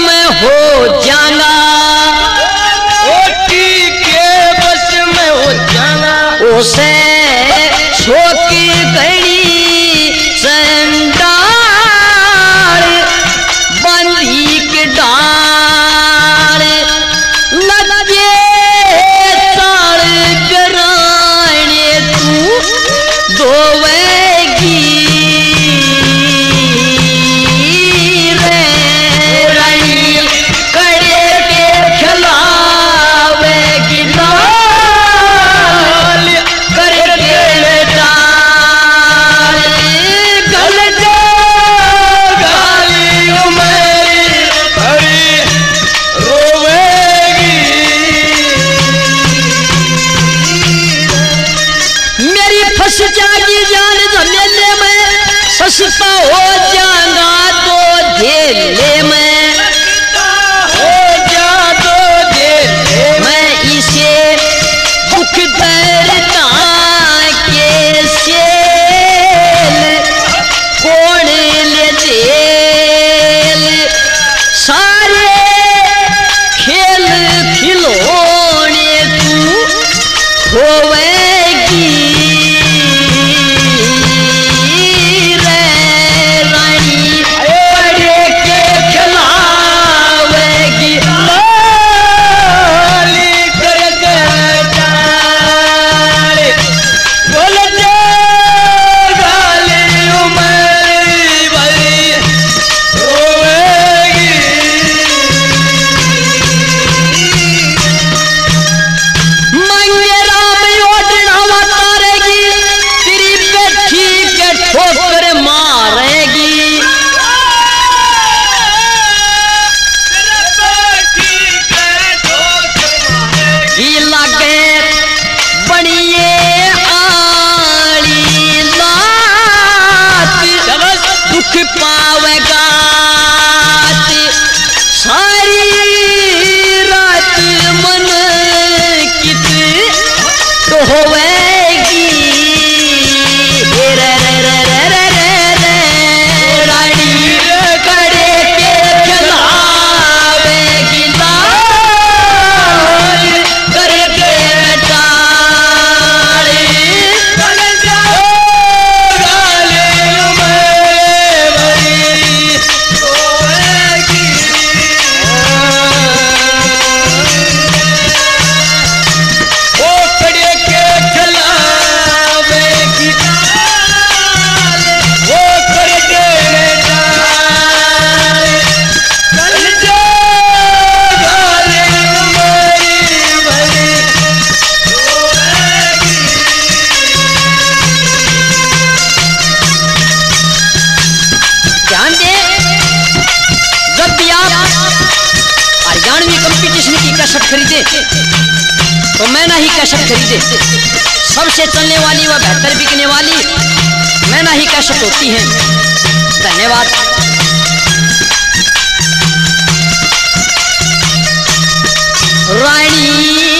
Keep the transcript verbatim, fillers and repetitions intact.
में हो जाऊंगा, ओटी के बस में हो जाऊंगा, उसे छोकी गई संडाल बंदी के डाल लगे ताल कराने तू दोवेगी रे रानी कड़े के खिलावेगी लाल करके डाल गल जा गाली मेरी भरी रोवेगी, मेरी फंस जागी जान झमेले में सस्ता हो जाऊंगा तो झेले में हो जा तो दे मैं इसे दुख दर्दा के सेल कौन ले जेल सारे खेल खिलौने तू होवेगी रे रानी पढ़े के खिलावेगी गाली करके डाल बोल जा गाली मेरी भरी रोवेगी, मंगे राम योजना तारेगी तेरी बेटी के ठोकर मारेगी ई लागे बनिए आली लात दुख पावेगा सारी रात मन कित तो होवेगी रे रे रे रे रे रे रे रानी कड़े के खिलावेगी लाल करके डाल बोल जा गाली मेरी भरी रोवेगी, ओ कड़े के खिलावेगी वो करके डाल चल जा गाली मेरी भरी रोवेगी, ध्यान दे जब भी आप हरियाणवी कंपटीशन की कैसेट खरीदे तो मैना ही कैसेट खरीदे, सबसे चलने वाली व बेहतर बिकने वाली मैना ही कैसेट होती है। धन्यवाद। रानी